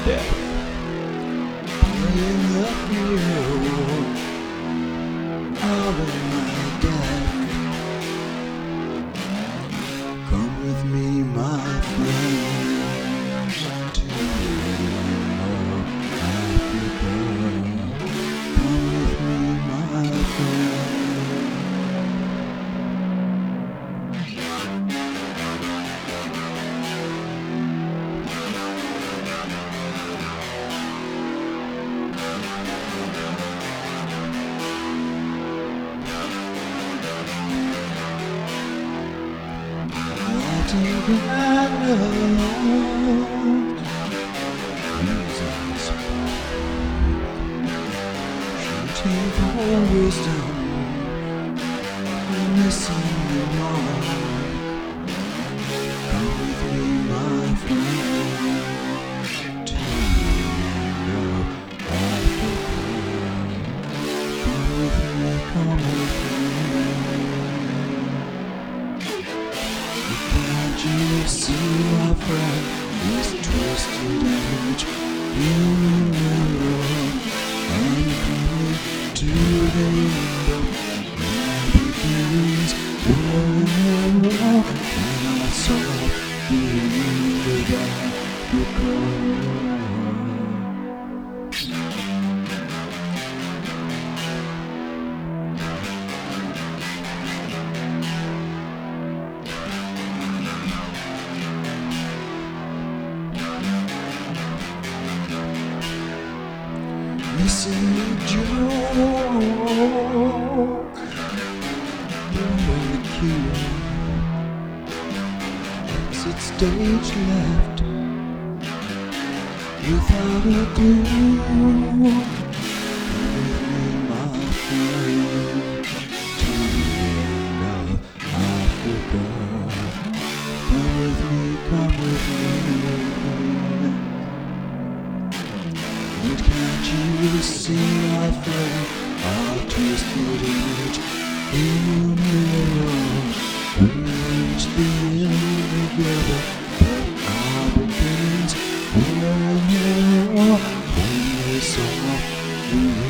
death. Playing the hero all in my death. Come with me, my friend, to Africa. Come with me, my friend. Together, Jesus, shooting for wisdom, missing the mark. Come with me, my friend, to Africa. Come with me, come with me. Can't you see, my friend, this twisted image in the mirror? I'm coming to the end of my beginnings. And I saw the end of Africa. This is a joke, blowing the key. Exit stage left, without a clue. Come with me, my friend, to the end of Africa. Come with me, come with me. Can't you see, my friend, our twisted image in the mirror? We reached the end together, but our beginnings were in the mirror when we saw the